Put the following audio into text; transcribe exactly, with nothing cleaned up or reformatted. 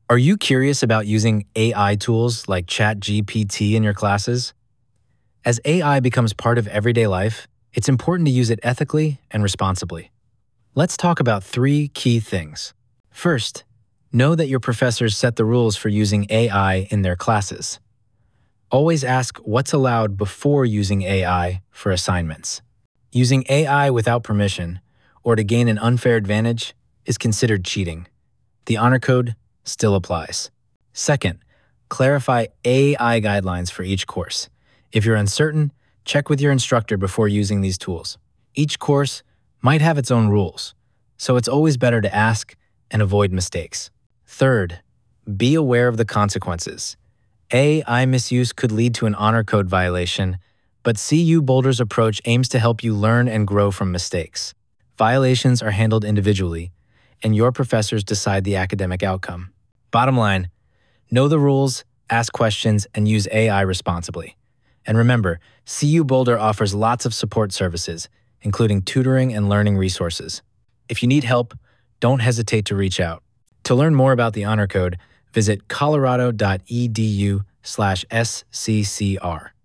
Are you curious about using A I tools like ChatGPT in your classes? As A I becomes part of everyday life, it's important to use it ethically and responsibly. Let's talk about three key things. First, know that your professors set the rules for using A I in their classes. Always ask what's allowed before using A I for assignments. Using A I without permission, or to gain an unfair advantage, is considered cheating. The honor code still applies. Second, clarify A I guidelines for each course. If you're uncertain, check with your instructor before using these tools. Each course might have its own rules, so it's always better to ask and avoid mistakes. Third, be aware of the consequences. A I misuse could lead to an honor code violation, but C U Boulder's approach aims to help you learn and grow from mistakes. Violations are handled individually, and your professors decide the academic outcome. Bottom line, know the rules, ask questions, and use A I responsibly. And remember, C U Boulder offers lots of support services, including tutoring and learning resources. If you need help, don't hesitate to reach out. To learn more about the Honor Code, visit colorado dot e d u slash S C C R.